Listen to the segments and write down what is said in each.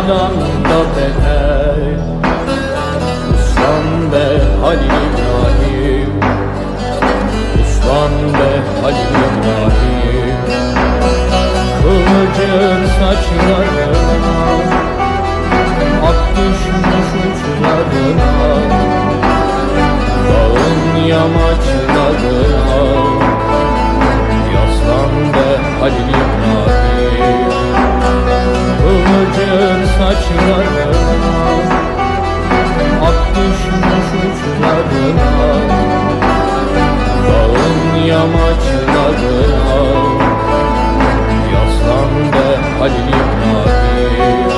Eşkıyadan da beter. Uslan be Halil İbrahim, uslan be Halil İbrahim. Kılıcın saçlarına ak düşmüş uçlarına, dağın yamaçlarına yaslan be Halil İbrahim. Kılıcın saçlarına ak düşmüş uçlarına, dağın yamaçlarına yaslan be Halil İbrahim.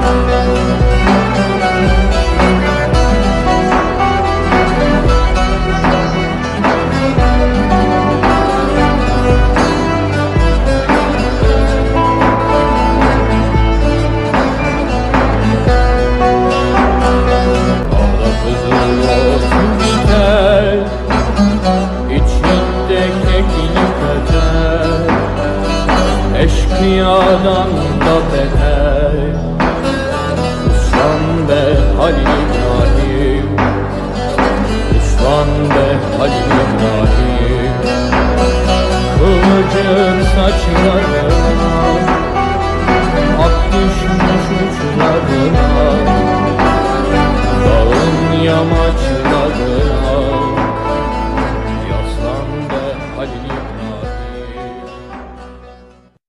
Eşkıyadan da beter. Uslan be Halil İbrahim, uslan be Halil İbrahim. Kılıcın saçlarına ak düşmüş uçlarına, dağın yamaçlarına